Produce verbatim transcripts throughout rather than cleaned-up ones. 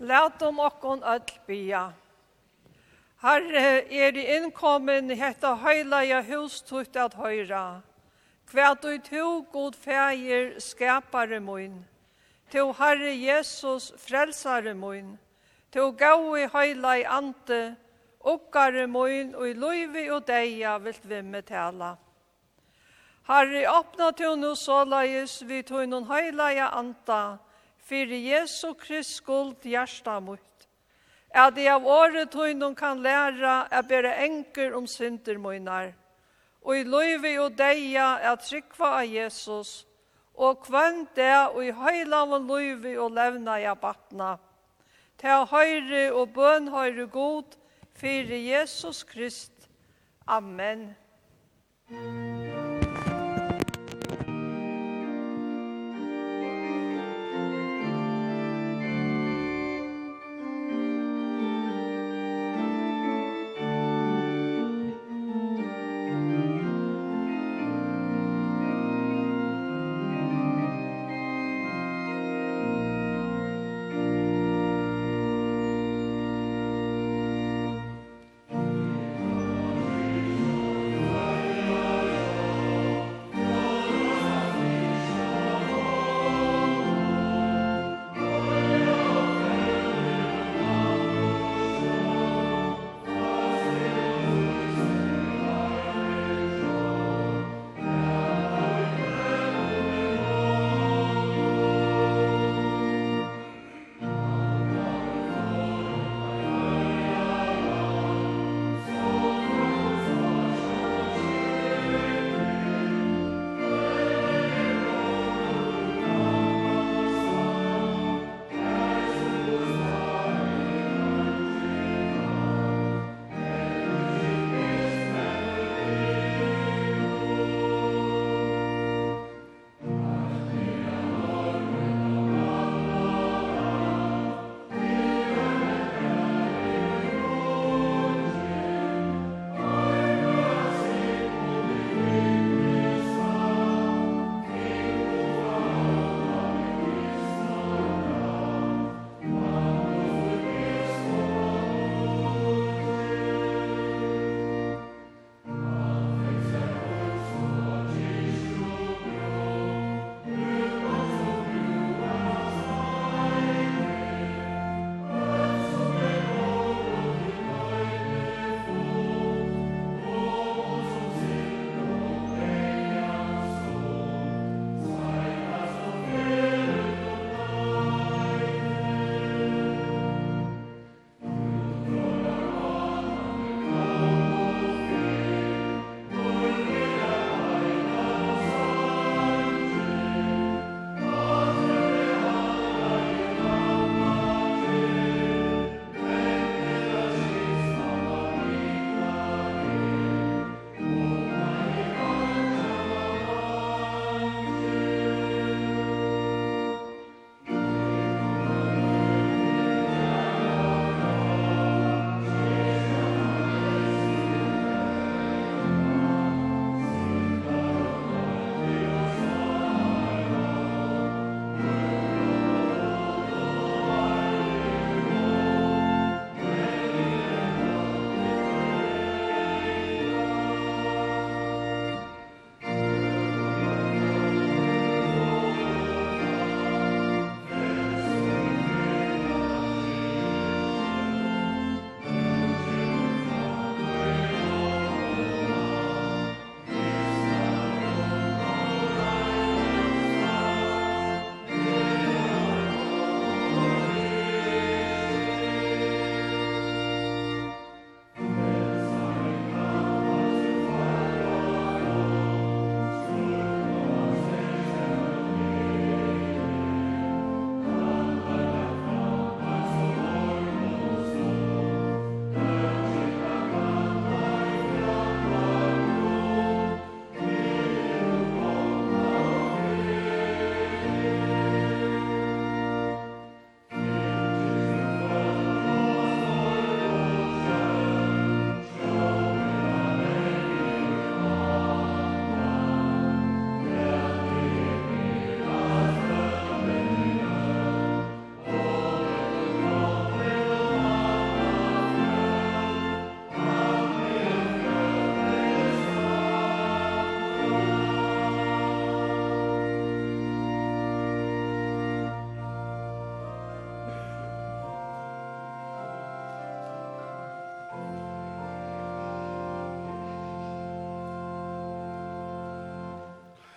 Lat om okkon öll bia. Herre, er i innkommen hetta heilaja hus tutt at høyra. Kvært du to, god fægir, skapare mun. To Herre Jesus, frelsare mun. To gaui heilai ante, okkare mun, og i luivi og deia vilt vi med tala. Herre, åpna til nu såleis vi tog noen heilaja anta, fyrir Jesu Krist skuld hjärsta mot. At de av året tog noen kan læra at bere enker om synder munar. Og i løyvi og deia at trykva av Jesus, og kvann det og i heilaven løyvi og levna i batna. Til høyre og bøn høyre god, fyrir Jesus Krist. Amen.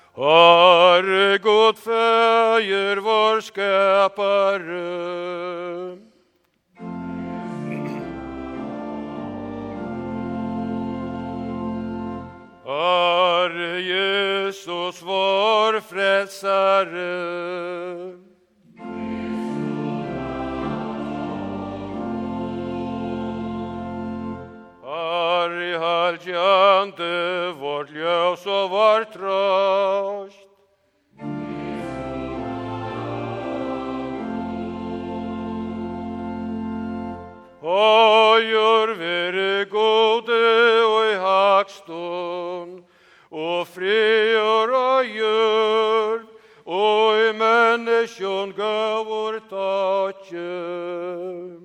Herre God Fader, vår skapare. Herre Jesus, vår frälsare. Herre halvjande, vårt ljus och vår tröst. Och gör vere gode och i hakstund, och frier och gör, och i människan gåvor takke.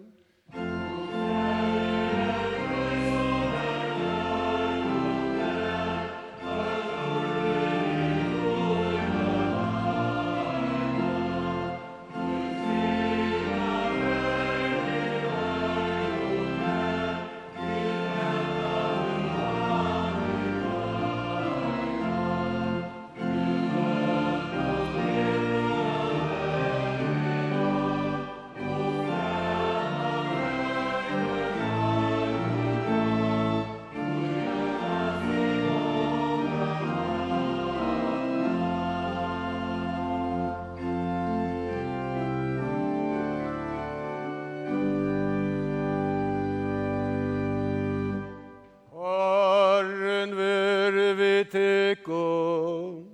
Herren vere vid tykkum.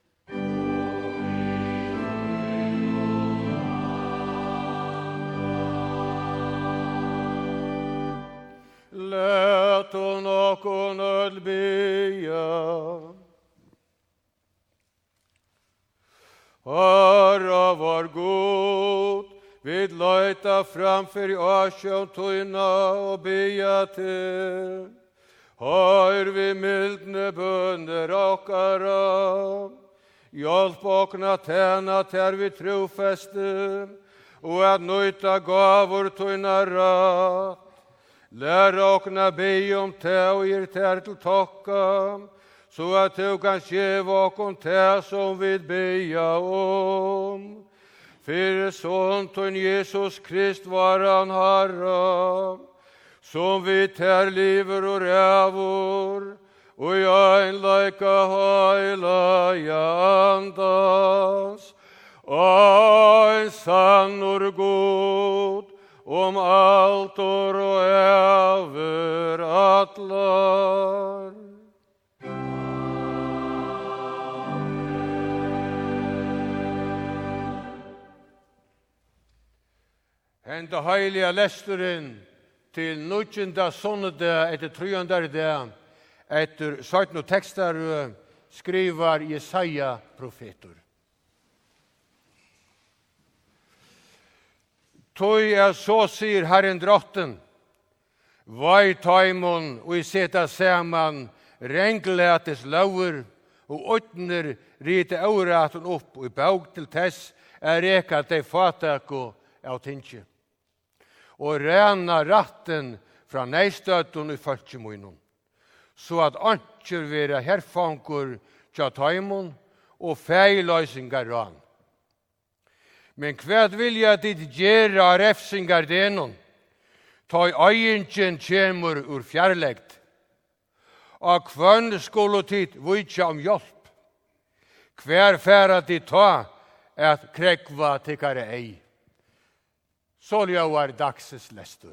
Lät hon okon öll bia. Herra var god, vid löjta framför i asjön tøyna och bia till. Hör vi mildne bönder okkara, hjälp okna tjäna ter vi trofäste, och att nöjta gavor tøyna rätt. Lär okna be om te och ger ter till tokka, så att du kan tjeva okon te som vi beja om. För sånt och Jesus Krist var han Herre, som vi ter liver och rävor, och jag en lika hejla jag andas, och en sann och god, om allt och över atlar. Hända heliga lästuren til nutjenda sonnedag etter trojandare dag, etter sajtno tekstar skrivar Jesaja profetor. Toi er så sier Herren drotten, vai taimon og i seta saman rengleates lauer, og åttner rite auraten opp og i baug til tess er reka de fatako av tinsje. Og rena ratten fra neistøtten i falskjemoinon, så at antjer vera herfangur tja taimon og feiløysingar ran. Men kvæd vilja dit gjera refsingar denon, ta i øyingen kjemur ur fjarlegt, og kvønn skulle tid vujtja om hjelp, hver færa dit ta at krekva tikkare ei. Solja var dagses lestur.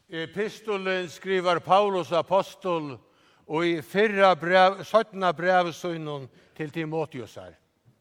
Epistolen skriver Paulus apostol og i fyrra brev, syttende brevsøgnen til Timotheus her.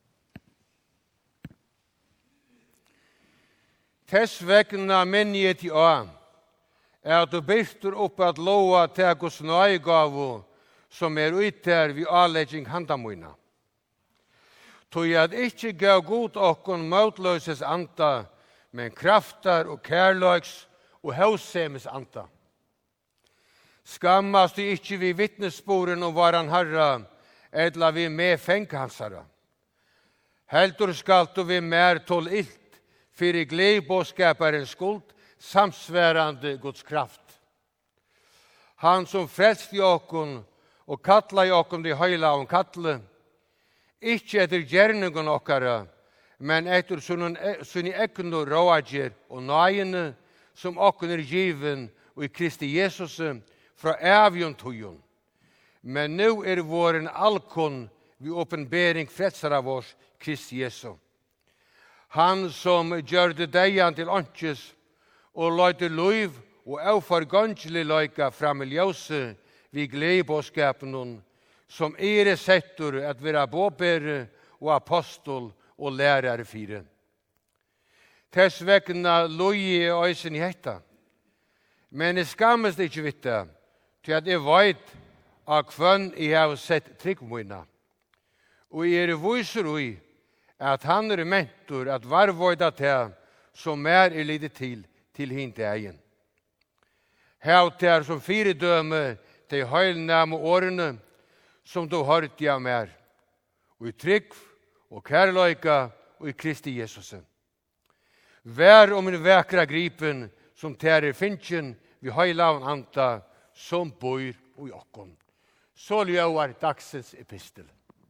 Tess vegna minni jeg til å, er at du byrster opp at lova til hos nøygavu som er uter vi avlegging handamøyna. Tog at ikkje gav god okkon møtløses anta, men kraftar og kærløks og hausemes anta. Skammast du ikkje vi vittnessporen om varan herra, edla vi med fenghansara. Heldur skalt du vi mer tål ilt, fyrir gledbåskaparens skuld, samsvärande Guds kraft. Han som frelst i okkon og kalla i okkon de høyla om kattle, ikkje etter gjerningen okkara, men etter sunni ekno råadjer og nøyene som okkon er given og i Kristi Jesus fra evjon tujon. Men nu er våren alkon vi åpenbering frelsar av oss Kristi Jesu. Han som gjør det deian til åndsjes og løyte løyv og aufargangelig løyka fram i ljøse vi gledbåskapen som er settur at vera båbere og apostol og lærare fire. Tess vegna løye øysen i hetta. Men jeg skammes ikke vitte, til at jeg veit av hvem jeg har sett tryggmøyna. Og jeg er viser ui at han er mentor at varvøyda til som mer er lidet til til hint egen. Hev til som fire døme til høylnæme årene som du hørt av mer. Og i trygg og kærløyka og i Kristi Jesus. Vær om en vekra gripen som tærer finchen vi høylaven anta som bor og jokkon. Så ljøver dagsens epistel.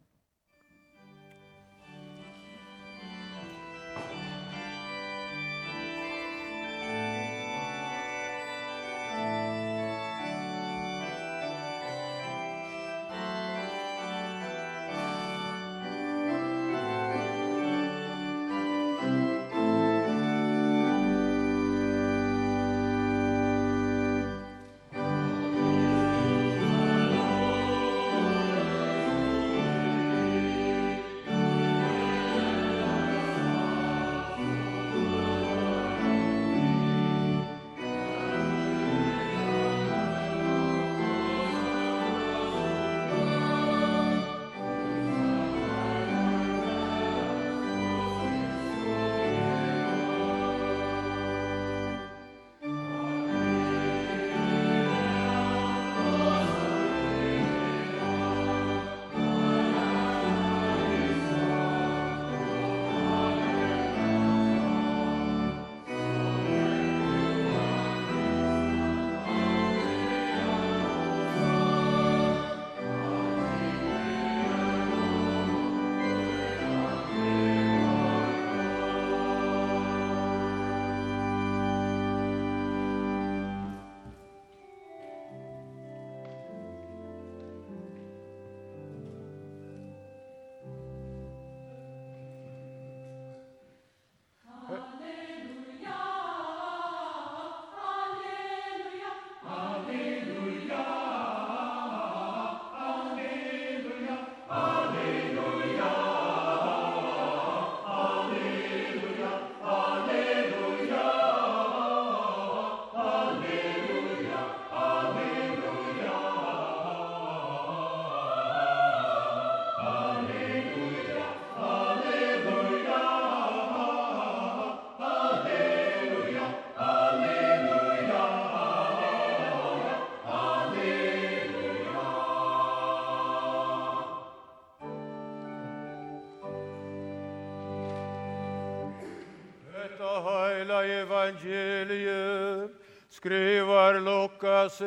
Evangelium skriver Lukas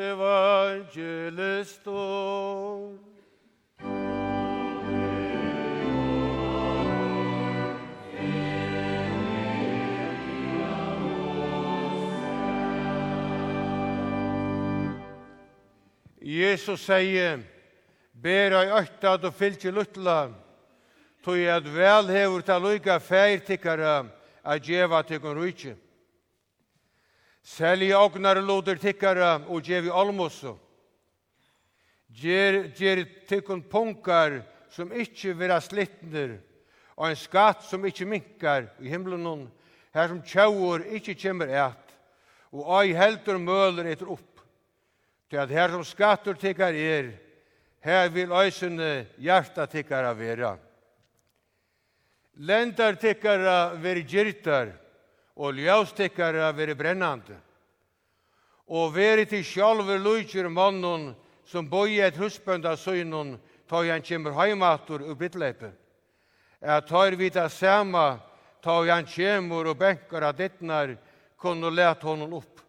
evangelistor. Jesus sier, ber ei øtta at du fylgje luttla, tog at vel hever til lukka feirtikkara at djeva til kon rujtje. Selja ognar loder tikkara og gjevi almosu. Gjer, gjer tikkun punkar som ikkje vera slittner, og en skatt som ikkje minkar i himmelen, her som tjauur ikkje kjemmer et, og ei heldur møler etter opp. Til at her som skattur tikkar er, her vil øysene hjarta tikkara vera. Lendar tikkara veri girtar, og ljós tikkara veri brennande. Og veri til sjálfur lujtjur mannun som boi et husbønda søynun, ta han kjemur heimatur og brittleipe. Jeg tar vita sama, ta han kjemur og benkar av dittnar, kunne let honom opp.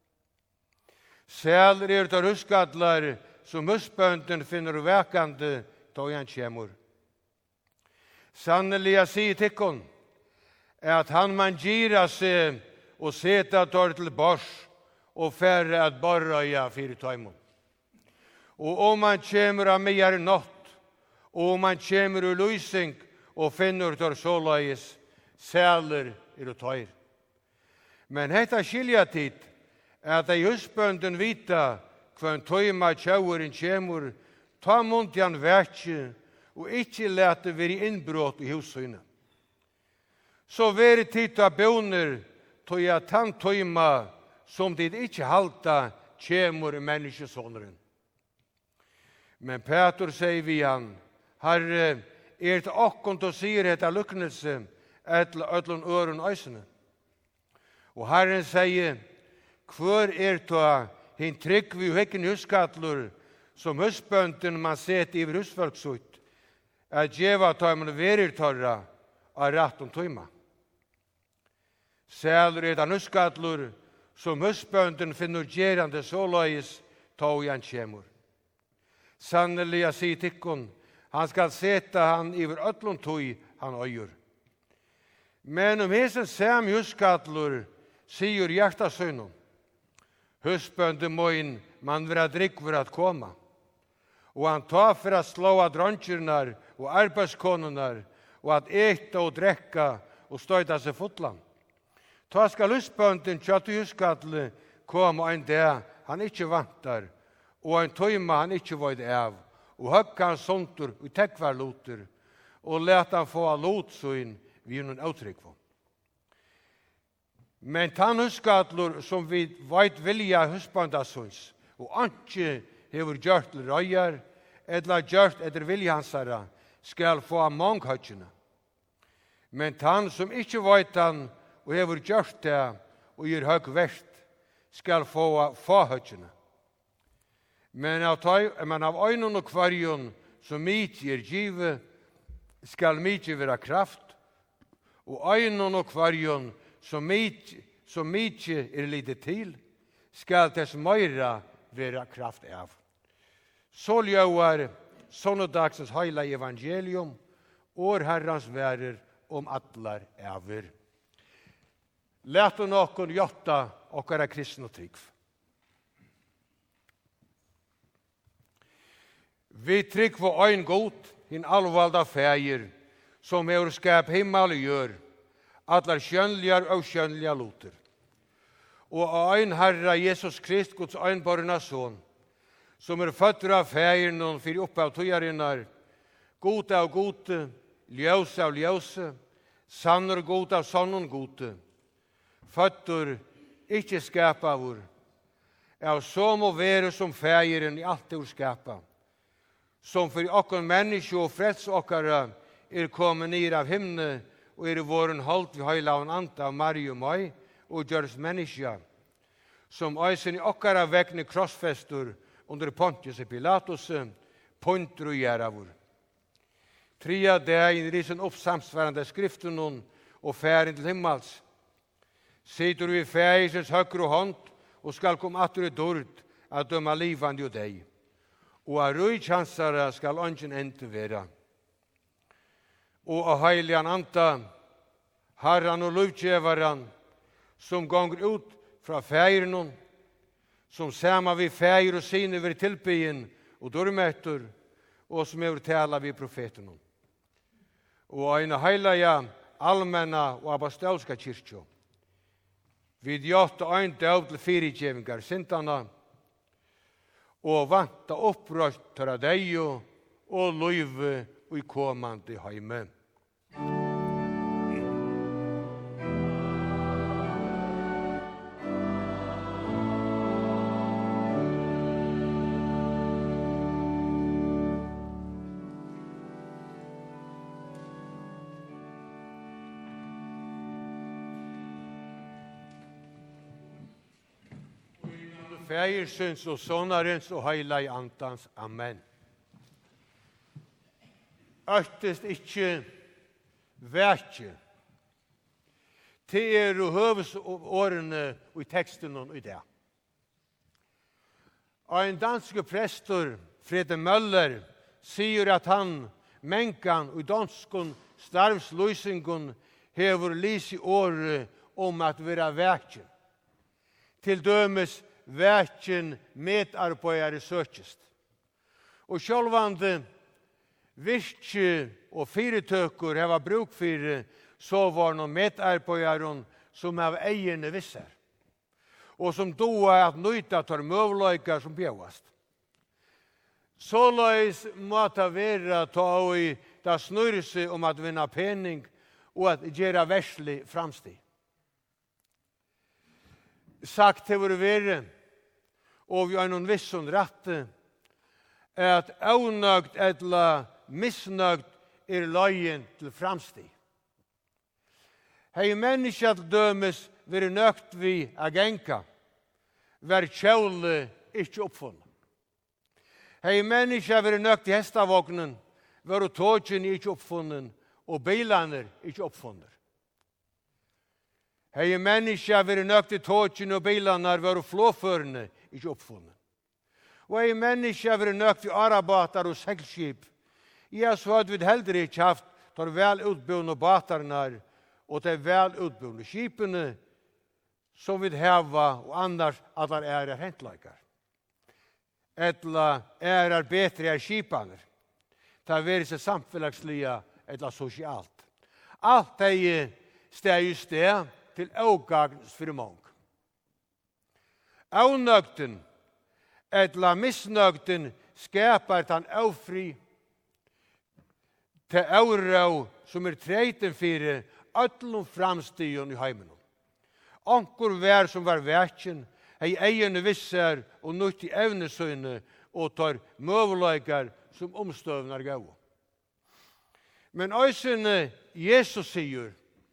Sel er tar huskadlar, som husbønden finner vekande, ta han kjemur. Sannelig jeg sier tikkun, at han man gira seg og seta tar til bors og færre at borra ja fyrir taimon. Og om man kjemur av meir natt, og om man kjemur ur lysing og finner tar såleis, sæler er og tøyr. Men hetta skilja tid, at ei husbønden vita hva en tøyma tjauren kjemur, ta munt han verkje, og ikkje lete veri innbrott i hussynet. Så veri tid av bønner, tog jeg tann tøyma, som dit ikkje halta kjemur menneskesåneren. Men Petur sier vi han, Herre, er det okkont og sier etta lukknelse, etla ötlun øren øysene. Og Herren sier, hvor er ta hin trygg vi hekken huskatlur, som husbønten man set i husfolksut, at djeva tøyman verir torra av ratt om tøyma. Sælur er det huskatlur, som husbønden finner gjerande såløys, tog han kjemur. Sannelig jeg sier tikkun, han skal seta han iver ötlun tøy han øyur. Men om hesen sam huskatlur, sier hjertasøynum, husbønden moin man vera drikk for at koma. Og han tar for at slå av drontkjurnar og arbeidskonunar, og at eta og drekka og støyta seg fotlan. Ta skal husbønden kjøttu huskatle koma ein dag han ikkje vantar, og ein tøyma han ikkje void av, og høgka han sontur og tekvar loter, og let han få lotsøyn vi noen avtrykk. Men tann huskatlur som vi veit vilja husbøndasøns, og anki hever gjørt til røyar, edla gjørt etter viljansara, skal få av manghøtjene. Men tann som ikkje veit han, og hever gjørt det, og gir høg verst, skal få av fahøtjene. Men av, men av øynene og kvarjon, som mykje er givet, skal mykje være kraft, og øynene og kvarjon, som mykje, som mykje er lite til, skal dess møyra være kraft av. Så ljøver sonnedagsens heila evangelium, år herrans værer om atlar æver. Læt og nokkon jotta okkara kristne trygg. Vi trygg for ein god, hin allvalda fægir, som hever skap himmel gjør, atlar skjønligar og skjønliga loter. Og ein herra Jesus Krist, Guds einborna son, som er føtter av fægirn og fyrir oppe av tøyarinnar, god av gode, ljøse av ljøse, sannur god av sannun gode, føtter ikkje skapa vår, av som må være som fægirn i alt det å skapa, som for okkon menneske og freds okkara er kommet nir av himne, og er våren holdt vi høyla av anta av Marie og meg, og gjørs menneska, som øysen i okkara vekkne krossfestur under Pontius Pilatus, pointer og gjeravur. Tria dagen risen opp samsvarande skriften og færen til himmels. Sitter du i fægisens høyre hånd, og skal komme atter i dord, at døma livande og deg. Og av røychansara skal ønsken ente være. Og av heiligan anta, herran og lovtjevaran, som gonger ut fra fægirnon, som sama vi fægir og sine ver tilbyen og dormetur, og som er tala vi profeten. Og ein heilaja, allmenna og apostolska kyrkjo. Vi gjort ein døv til fyrirgjevingar syndana, og vanta opprørt tørra deio og løyve og i komandi heime. Fægersens og sonarens og heilai antans. Amen. Øktest ikkje verkje. Det er jo høvesårene i teksten og i det. Og en danske prestor, Frede Møller, sier at han, menkan og danskon starvsløysingen, hever lys i året om at være verkje. Til dømes verken medarbeidere søkest. Og sjølvande virke og fyretøkker hava bruk for så var noen medarbeidere som av eierne visser. Og som doa at nøyta tar møvløyker som bjøvast. Såleis må det være ta i det snurrer seg om at vinna pening og at gjøre verslig framstig. Sagt til våre være, og vi har noen visson rette, er at avnøgt eller misnøgt er løyen til framstig. Hei menneska til dømes være nøgt vi agenka, vær kjøle ikke oppfunnet. Hei menneska være nøgt i hestavåknen, vær tågen ikke oppfunnet, og bilene ikke oppfunnet. Hei menneska være nøgt i tågen og bilene, vær flåførende ikke oppfunnet. Og hei menneska være nøgt i arabater og seglskip, ja, så hadde vi heller ikke haft de vel utbundne batarna og de vel utbundne skipene som vi hava og annars at det er hentleikar. Etla er bedre er skipene. Det er vært seg samfunnslige eller sosialt. Alt er steg i sted til avgagns for mange. Avnøgten eller misnøgten skapar den avfri til aurau som er treiten fyrir öllum framstíðun i heiminum. Onkur vær som var verken, hei eierne visser og nutt i evnesøyne og tar møvleikar som omstøvnar gau. Men òsene Jesus sier,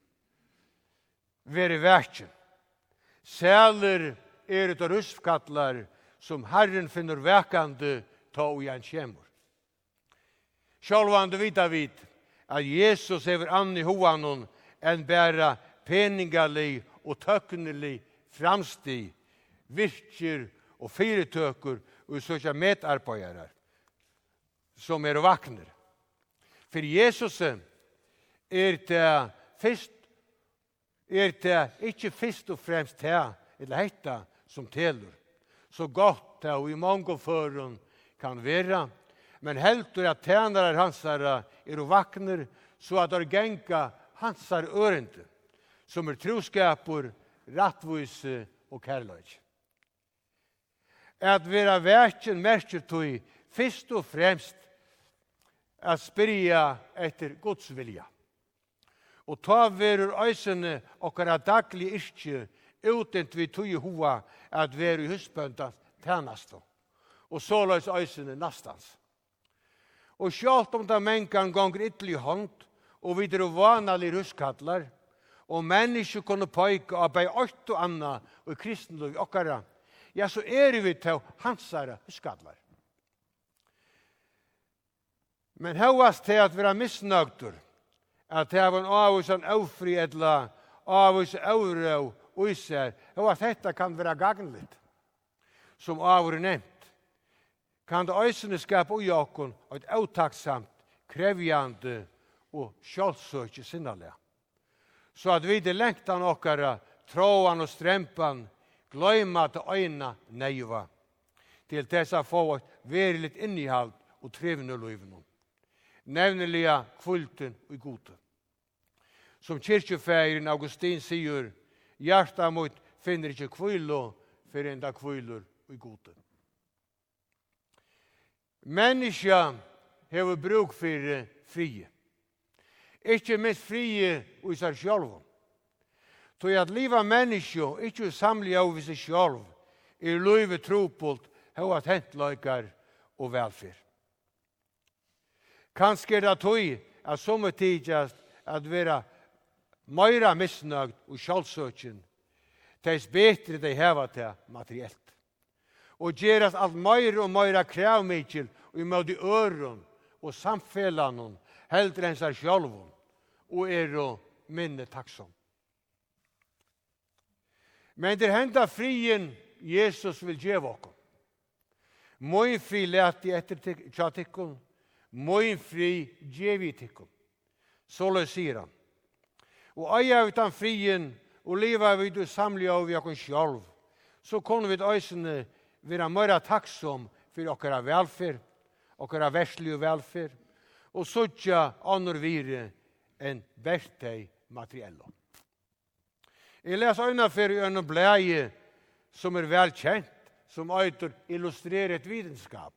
veri verken. Sæler er det ruskatlar som Herren finner vekande ta og igjen kjemur. Sjálvande vita vit at Jesus hever ann i hoanon enn bæra peningali og tøkneli framstig, virkir og fyrirtøkur og søkja medarbeidare som er vakner. For Jesus er det fyrst er det ikke fyrst og fremst det eller hetta som telur. Så godt det og i mange føren kan være, men heldur at tænare hansara er og vakner så at det genga hansar ørende, som er troskapur, rattvise og kærløy. At vera verken merker tog fyrst og fremst at spyrja etter Guds vilja. Og ta verur øysene okkara daglig yrkje utent vi tog i hoa at veru i husbønda tænast. Og såleis øysene nastans. Og sjalt om det menkan gonger ytterlig hånd, og videre vanalig huskatlar, og mennesker kunne pøyke og bei åkt og anna og kristendom okkara, ja, så er vi til hansara huskatlar. Men høyast til at vi er misnøgtur, at det er en avvis en aufri etla avvis aurau uiser, og at dette kan være gagnligt, som avur nevnt. Kan det øysene skapa ui okkon et autaksamt, krevjande og sjálfsøkje sinnalega. Så at vi det lengtan okkara, tråan og strempan, gløyma til øyna neiva, til dessa få et veriligt innihald og trevne løyvnum. Nevnelega kvulten og gode. Som kyrkjefeiren Augustin sier, hjarta mot finner ikke kvilo for enda kvilor i gode. Menneska hever bruk for frie. Ikke minst frie i seg selv. Så at livet menneska ikke samler av seg selv er livet tropult hva hentleikar og velfyr. Kanskje er det tog at som er tidligst at være meira misnøgd og sjálfsøkjen, tess betre de heva til materiellt. Og gjerast alt meira og meira kravmikkel og i møte øron og samfellanon heldre enn seg sjálfun og er og minne takksom. Men det henda frien Jesus vil gjeva okkom. Moin fri leti etter tjatikkun, moin fri gjevi tikkun. Såle sier han. Og eier vi den frien og lever vi du samle av vi okkur sjálv, så kunne vi øysene være mer takksom for okkara velferd, okkara verslige velferd, og sånn annor vire enn bertei materiello. Jeg leser øyne for en blæge som er velkjent, som øyter illustrerer et vitenskap.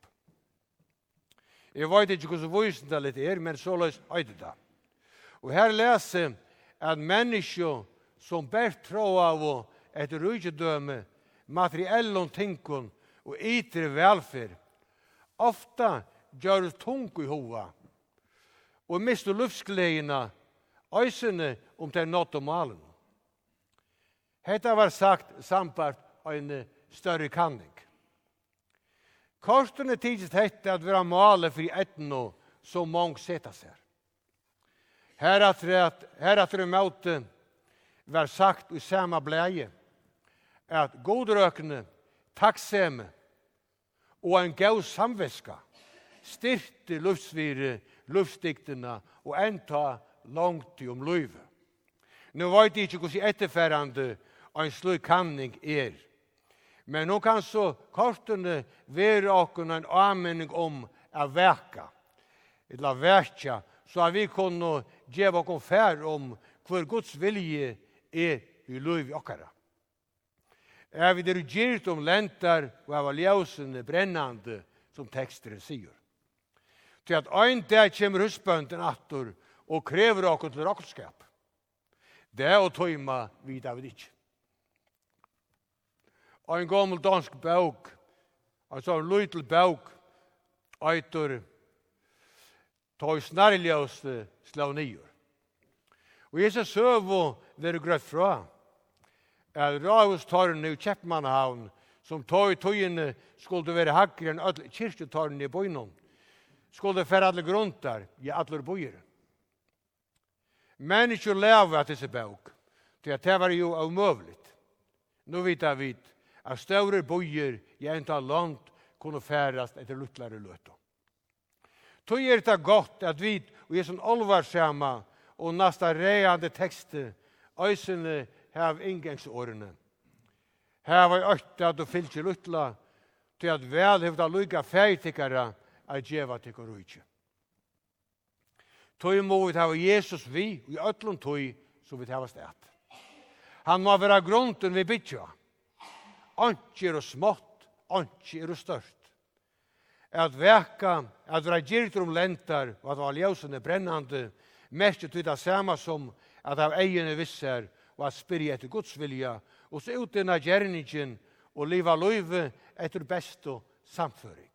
Jeg vet ikke hvordan vysende det er, men så løs øyter det. Og her leser at mennesker som bært tro av og etter rydgjødømme, materiellon tinkun og ytre velferd, ofta gjør det tung i hova og mister luftsgledene øysene om det er nått om malen. Hetta var sagt sampart av en større kanning. Kortene tidset hette at være male for etno som mange seta seg. Her at det møte var sagt i samme blæge at godrøkene, takksemme og en gav samveska styrte luftsvire, luftstiktene og enta langt om løyve. Nå vet jeg ikke hvordan etterfærende en slik kanning er. Men nå kan så kortene være åkken en anmenning om å verka, eller verka, så at vi kunne gjøre åkken fær om hvor Guds vilje er i løyve okkara. Er vi der gyrt om lentar og av ljøsene brennande, som teksteren sier. Til at ein der kommer husbønden attor og krever åkken til råkskap. Det er å tøyma vid av det ikke. En gammel dansk bøk, en sånn lytel bøk, eitur tøy snarljøste slavnier. Og jeg ser søvo være grøtt fra, at Ravustårene i Kjeppmannhavn, som tøy tøyene skulle være hakker enn alle kyrkjetårene i bøynen, skulle fære alle grunter i alle bøyere. Mennesker lever av disse bøk, til at det var jo avmøvligt. Nå vet jeg vidt, at større bøyer i en av land kunne færes etter luttlare løte. Tog er det godt at vi og er sånn alvarsamme og nesten reande tekster øysene av inngangsårene. Her var økta at du fyllt ikke luttla til at vel hevde å lykka ferdigtikkere at djeva tikkere rujtje. Tog må vi ta Jesus vi og i øtlund tog som vi ta sted. Han må være grunden vi bytja. Anki er smått, anki er størst. At veka, at være gyrt om lentar, og at være ljøsene brennande, mest til det samme som at av egene visser, og at spyrje etter Guds vilja, og så utenna gjerningen, og liva løyve etter best og samføring.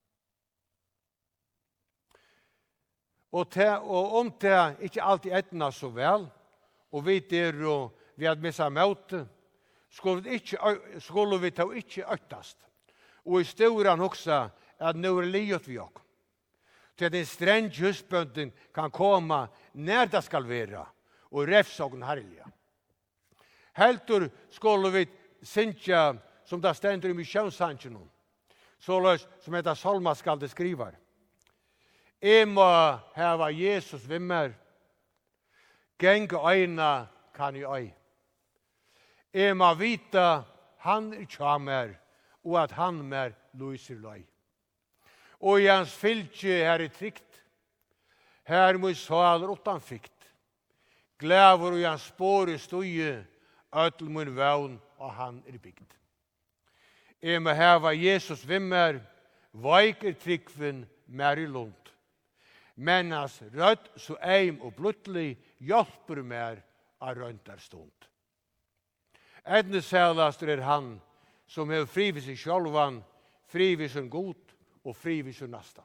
Og, te, og om det ikke alltid etna så vel, og vi der og vi hadde missa møte, skulle vi, ikke, skulle vi ta ikke øktast. Og i storan også at nå er livet vi også. Til at en streng husbønden kan komme når det skal være, og refsågen herlige. Helter skulle vi synge som det stender i misjonssangen, så løs som heter Salma skal det skriver. Jeg må hava Jesus vimmer, genge øyna kan i øy. Jeg må vite han er kjamer, og at han mer lyser løy. Og i hans fylke her er trygt, her må saler utan frykt. Glæver og i hans spår i støye, øtel min vevn og han er bygd. Jeg må hava Jesus vimmer, veik er tryggven mer i lund. Men hans rødt så eim og bluttlig hjelper mer av røntarstund. Edne sælast er han som har fri ved seg sjálvan, fri ved sin god og fri ved sin nasta.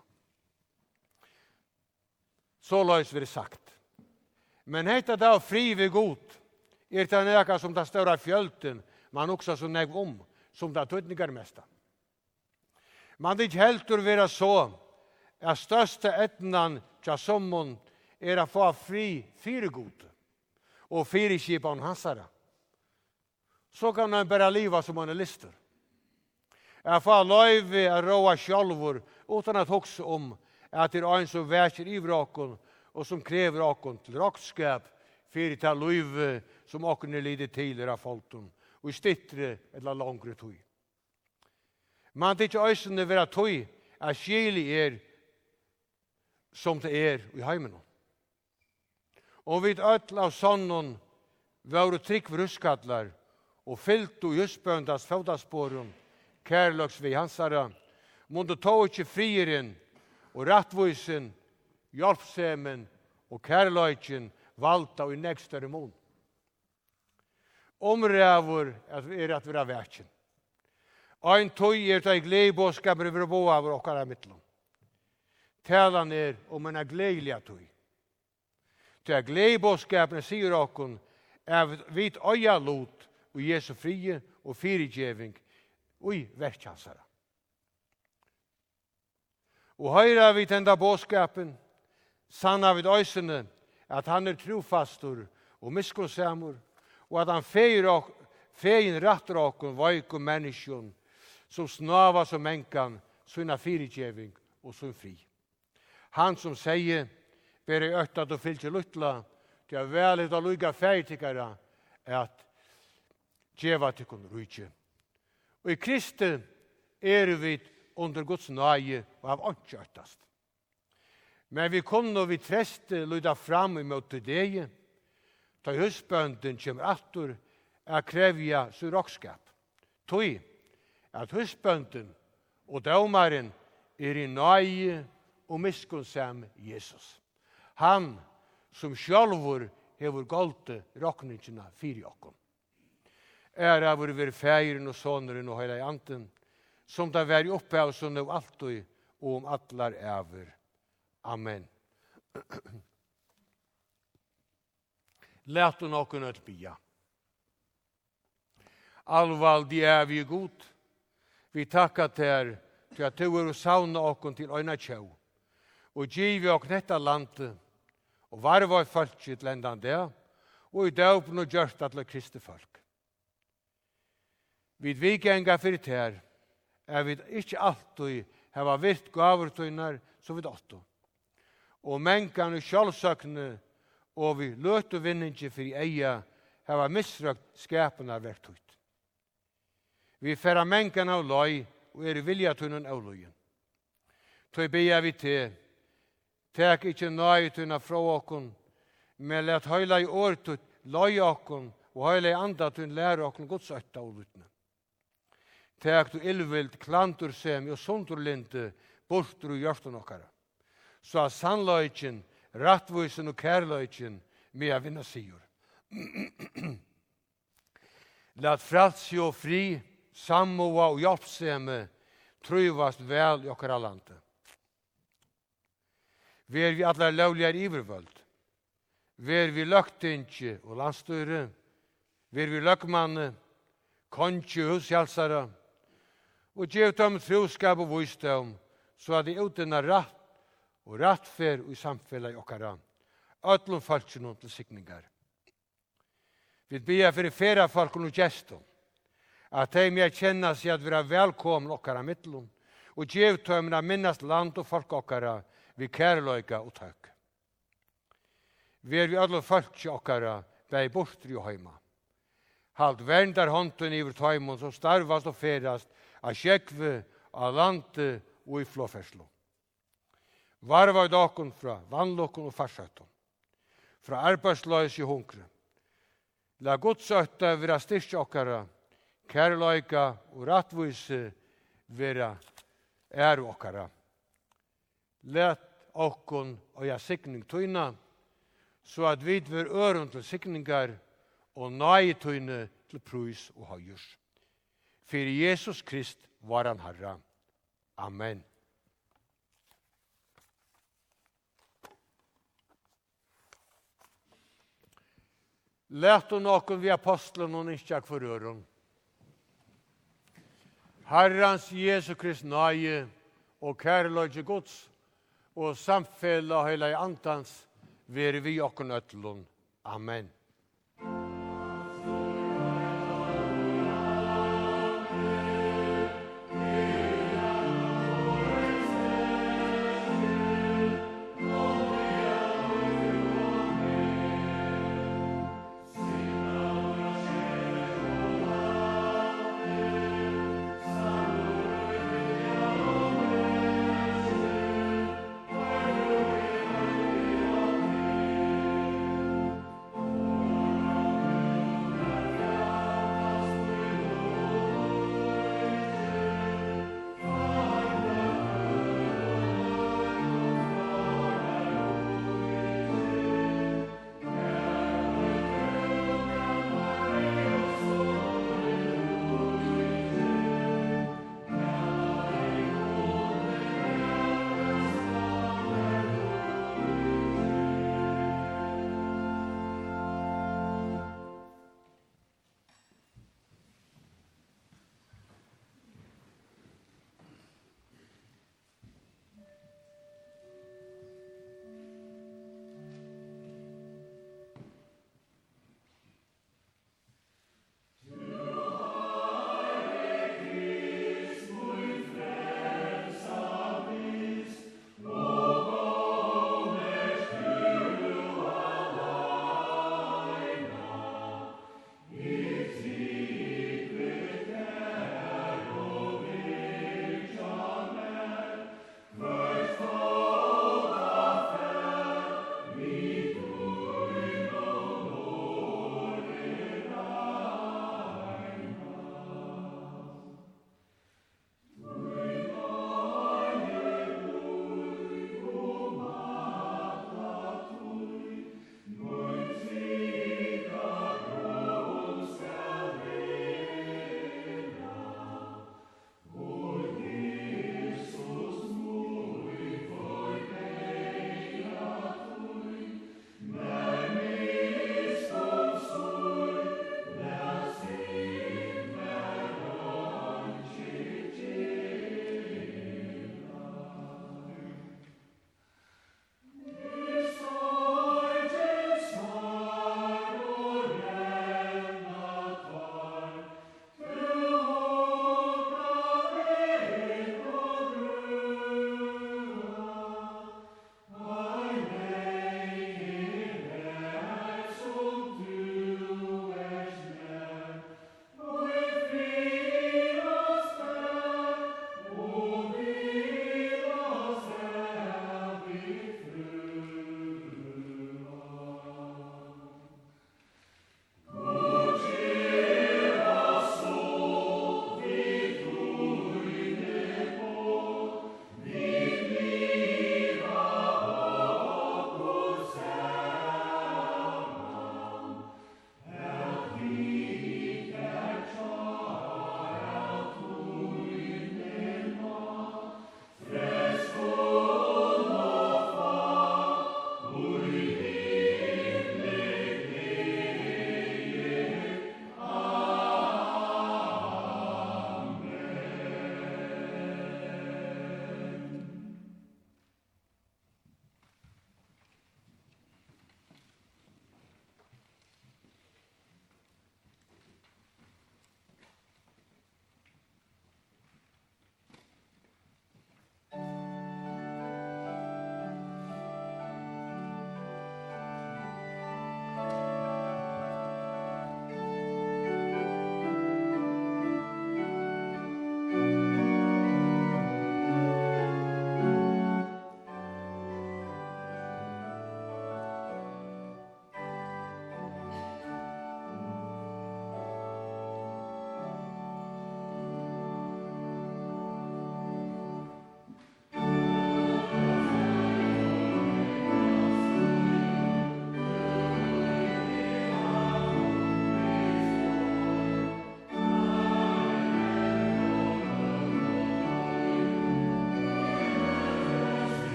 Så løs vi det sagt. Men heita da fri ved god, er det neka som det større fjölten, man også så nek om, som det tøtningar mesta. Man det heldur vera så, at største etnan tja sommon er a få fri fire god, og fire kipan hansara. Så kan man bara liva som man er lister. Jeg får løyve a råa sjálvor, utan at hoksa om at det er en som verser i vrakon, og som krever okon til rockskap, fyrir ta løyve som okon er lidet til av folton, og i stittre eller langre tøy. Man det ikke øysene vera tøy, at skjeli er som det er i heimen. Og vid øtla av sonnen var trygg vruskallar, og fyllt og justbøndas faudasporum, kærløks vi hansara, måtte ta ikke frieren, og rattvoisen, hjelpsemen og kærløyken valta i nekstare mån. Omrævur er at vera verken. Ein tøy er ta gleibåskaper over bo av okkara mittlum. Talan er om en gleilia tøy. Ta gleibåskaper sier okkon er vit øya lot og Jesu frie og fyrirgjeving og i verkjansara. Og høyra vi tenda båskapen, sanna vid øysene at han er trofastor og miskunnsamur, og at han fein rattar okkur veik og menneskjon, som snava som enkan, sunna fyrirgjeving og sunn fri. Han som sier, ber i øttat og fyllt til luttla, til å velit og lukka feitikara, at djeva tykkun rujtje. Og i Kristi er vi under Guds nøye og av åndkjøttast. Men vi kunne vi treste lyda fram imot til deg, da husbønden kommer attor, er krevja surokskap. Tøy, at husbønden og dømaren er i nøye og miskunnsam Jesus. Han som sjálfur hefur golde rokningina fyrir okkom. Er av vår feiren og soneren og heila anten, som det var oppe av sånn og alt og om atlar ever. Amen. Læt du noen at bia. Allvaldig er vi god. Vi takkar til til at du er og sauna okkon til øyna tjau. Og givi okk detta landet, og varva i folket lendan der, og i døpen og gjørst at Kristi folk. Vid vikenga fyrir ter, er vi ikke alltid hava virt gavertøynar som vi åtto. Og mengan og sjálfsøkne, og vi løt og vinningi fyrir eia, hava misrøkt skapene verktøyt. Vi færa mengan av løy, og er vilja tøynen av løyen. Tøy beia vi til, tek ikkje nøy tøyna fra okkon, men let høyla i årtøyt løy okkon, og høyla i anda tøyn lære okkon godsøtta av løytene. Tek du illvilt, klantursemi og sondurlinde bortur og hjørsten okkara. Så at sannløyken, rattvisen og kærløyken med å vinna sigur. Lat fralsi og fri, sammoa og hjelpseme trøyvast vel i okkara landet. Ver vi allar lovligar ivervöld. Ver vi løgtingi og landstøyre. Ver vi løgmanne, kongi og hushjalsara. Og gjev dem troskap og visdom, så at de utenna ratt og rattfer i samfellet i okkara. Ötlum falskjennom til signingar. Vi ber for fera falken og gestom, at de mer kjenna seg at vi er velkommen okkara mittlum, og gjev dem å minnast land og folk okkara vi kærløyga og tøk. Vi er vi ötlum falskje okkara bei bortri og heima. Halt verndar hånden i vårt heimon som starvast og ferast av sjekve, av landet og i flåferslo. Varva i dagen fra vannlokken og farsøtten, fra arbeidsløs i hunkre. La godsøtta vera styrst okkara kærleika og rattvise vera er okkara. Let okkon og ja sikning tøyna, så at vi ver øron til sikningar og nøy tøyne til prøys og høyers. For Jesus Krist var han Herre. Amen. Lært og nokon vi apostlen og niskjak for øron. Herrans Jesu Krist nøye og kærløyge Guds og samfella heila i antans vere vi okkon øtlun. Amen. Oh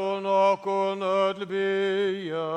og nokon öll bia.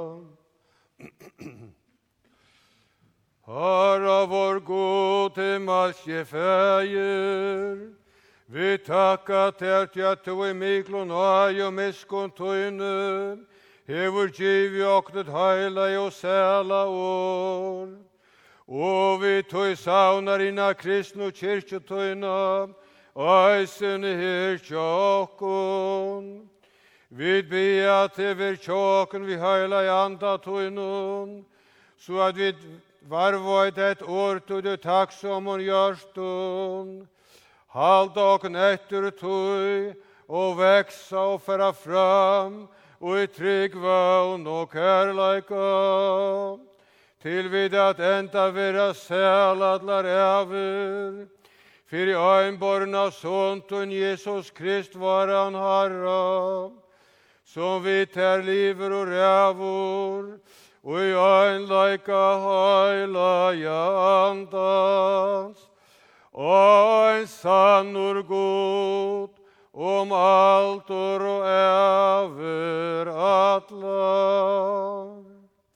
Herre vår god himmelske Fader, vi takkar til at du er miklo nøy og miskun tøyne, hever givi oknet heila og sæla år. Og vi tøy saunar inna kristnu kyrkjutøyna, eisen her tjokkun. Vi bia til vir tjokkun vi heila i anda tøynun, så at vi varvoit et år til du takksom og gjørstun. Halda okken etter tøy, og veksa og færa fram, og i trygg vagn og kærleika. Til vid at enda vera sæladlar ever, for i øynborna såntun Jesus Krist var han Herra, som vi ter liver og rævor, og i øynleika heila andans, og en sannur god, om alt og ever atlar.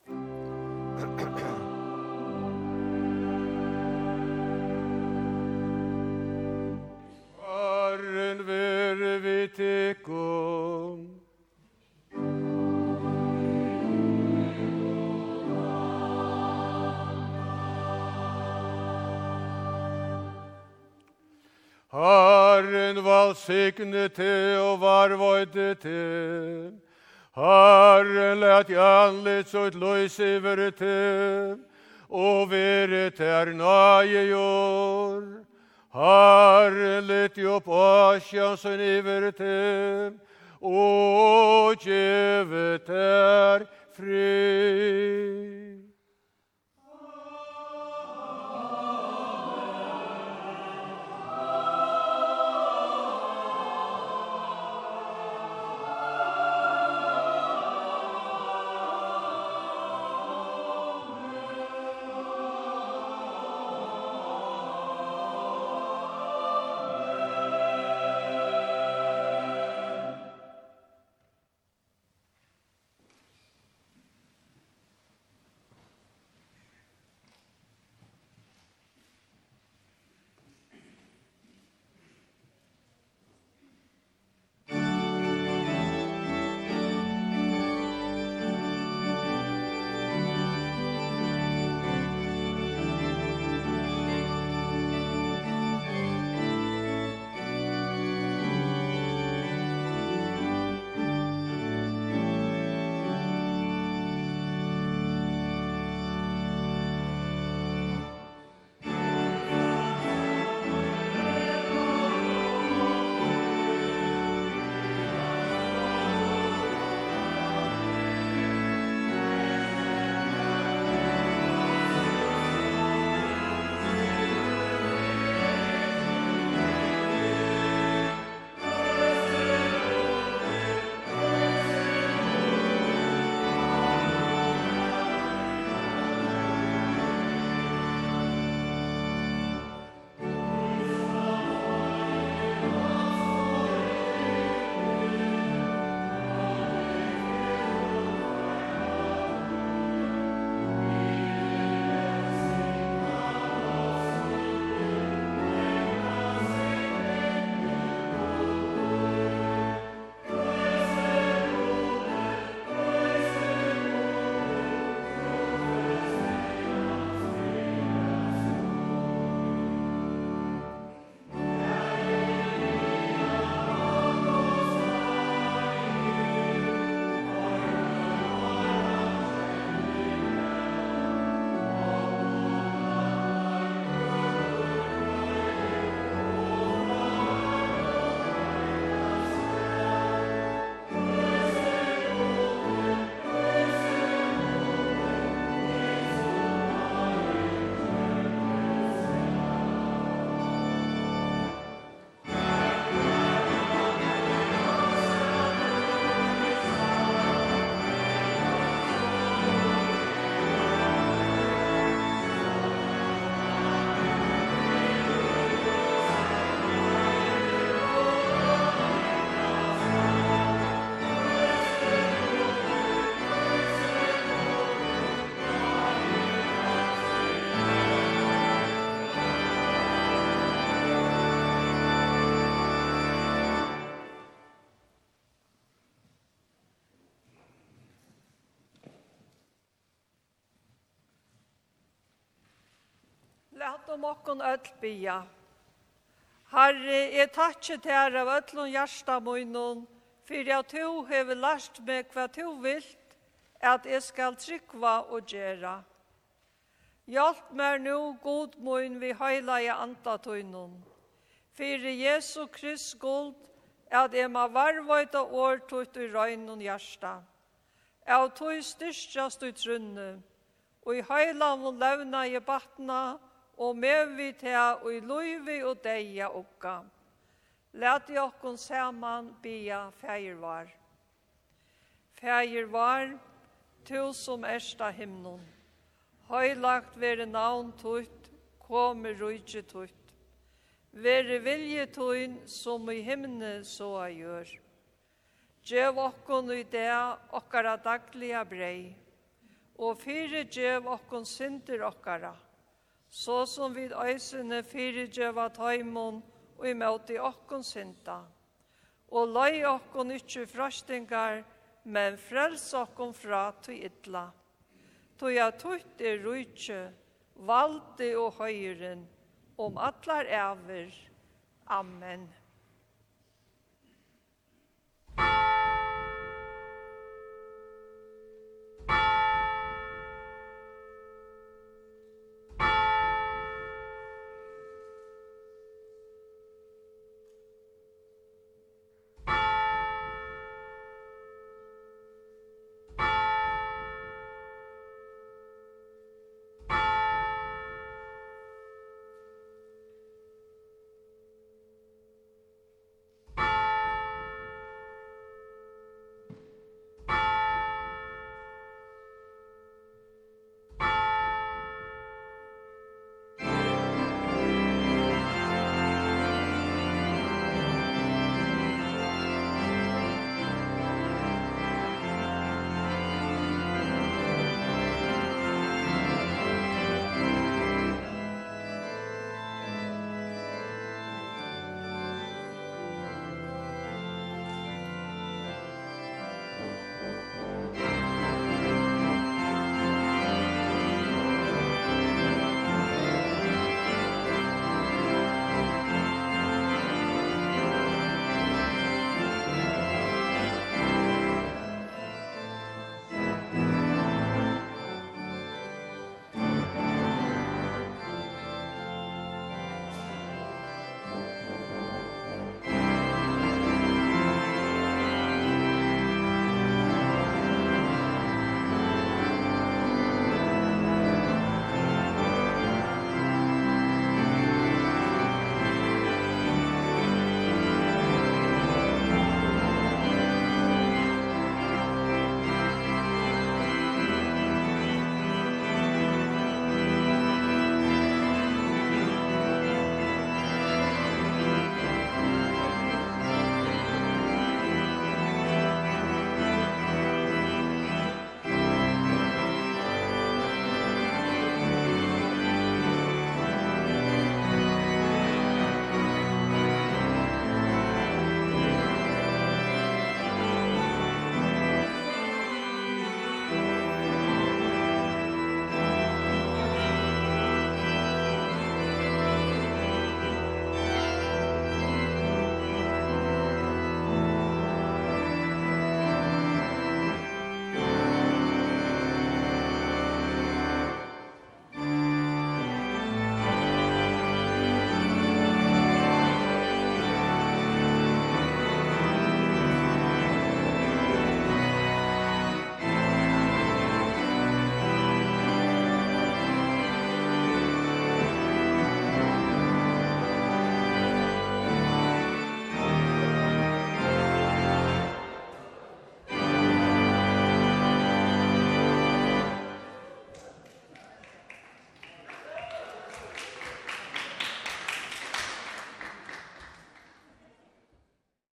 Herren vere vi tikkum. Herren valsigne te og varvoide te. Herren let janlits ut lois iver te, og vere ter nøye jord. Herren let opp asjansen iver te, og gjeve ter fri. Lät om okkon öll bia. Herre, jeg takkje ter av öllun hjärsta munnen, for at du hever lært meg hva du vilt, at jeg skal trykva og gjera. Hjelp meg nu, god mun, vi heila i antatøynen. For Jesu Krist skuld, at jeg må varvøyta år tøyt i røynen hjärsta. Jeg tøy styrstjast ut runne, og i heila mun levna i batna, og med vi til og i løyvi og deia okka. Læt i okkon saman bia feir var. Feir var, tu som ersta himnon. Høylagt vere navn tutt, komme rujtje tutt. Vere vilje tuin som i himne så a gjør. Gjev okkon i det okkara dagliga brei, og fyre gjev okkon synder okkara, så som vid øysene fyrirgjøva taimon og imot i okkon synda. Og løy okkon ikkje frastingar, men frels okkon fra til ytla. Tog jeg tutt er rujtje, valde og høyren, om atlar æver. Amen.